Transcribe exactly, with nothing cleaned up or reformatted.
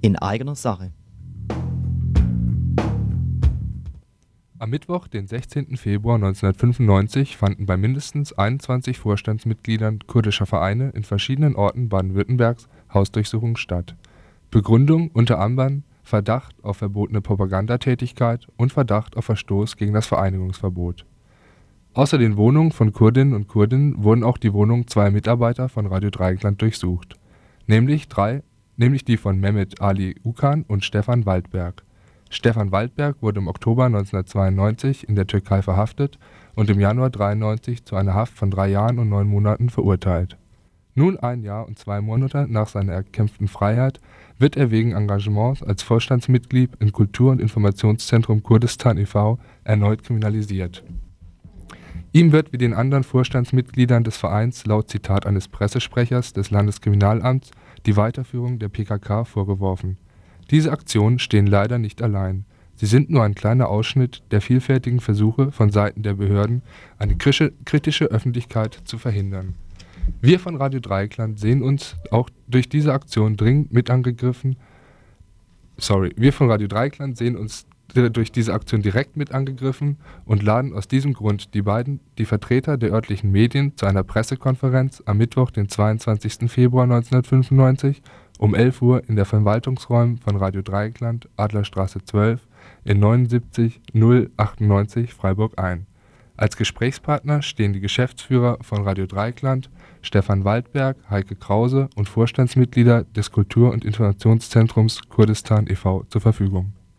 In eigener Sache. Am Mittwoch, den sechzehnten Februar neunzehnhundertfünfundneunzig, fanden bei mindestens einundzwanzig Vorstandsmitgliedern kurdischer Vereine in verschiedenen Orten Baden-Württembergs Hausdurchsuchungen statt. Begründung unter anderem Verdacht auf verbotene Propagandatätigkeit und Verdacht auf Verstoß gegen das Vereinigungsverbot. Außer den Wohnungen von Kurdinnen und Kurden wurden auch die Wohnungen zweier Mitarbeiter von Radio Dreieckland durchsucht, nämlich drei, nämlich die von Mehmet Ali Ukan und Stefan Waldberg. Stefan Waldberg wurde im Oktober neunzehnhundertzweiundneunzig in der Türkei verhaftet und im Januar neunzehnhundertdreiundneunzig zu einer Haft von drei Jahren und neun Monaten verurteilt. Nun ein Jahr und zwei Monate nach seiner erkämpften Freiheit wird er wegen Engagements als Vorstandsmitglied im Kultur- und Informationszentrum Kurdistan e V erneut kriminalisiert. Ihm wird wie den anderen Vorstandsmitgliedern des Vereins laut Zitat eines Pressesprechers des Landeskriminalamts die Weiterführung der P K K vorgeworfen. Diese Aktionen stehen leider nicht allein. Sie sind nur ein kleiner Ausschnitt der vielfältigen Versuche von Seiten der Behörden, eine kritische Öffentlichkeit zu verhindern. Wir von Radio Dreieckland sehen uns auch durch diese Aktion dringend mit angegriffen. Sorry, wir von Radio Dreieckland sehen uns durch diese Aktion direkt mit angegriffen und laden aus diesem Grund die beiden, die Vertreter der örtlichen Medien zu einer Pressekonferenz am Mittwoch, den zweiundzwanzigsten Februar neunzehnhundertfünfundneunzig um elf Uhr in der Verwaltungsräumen von Radio Dreieckland, Adlerstraße zwölf in neunundsiebzig null achtundneunzig Freiburg ein. Als Gesprächspartner stehen die Geschäftsführer von Radio Dreieckland, Stefan Waldberg, Heike Krause und Vorstandsmitglieder des Kultur- und Informationszentrums Kurdistan e V zur Verfügung.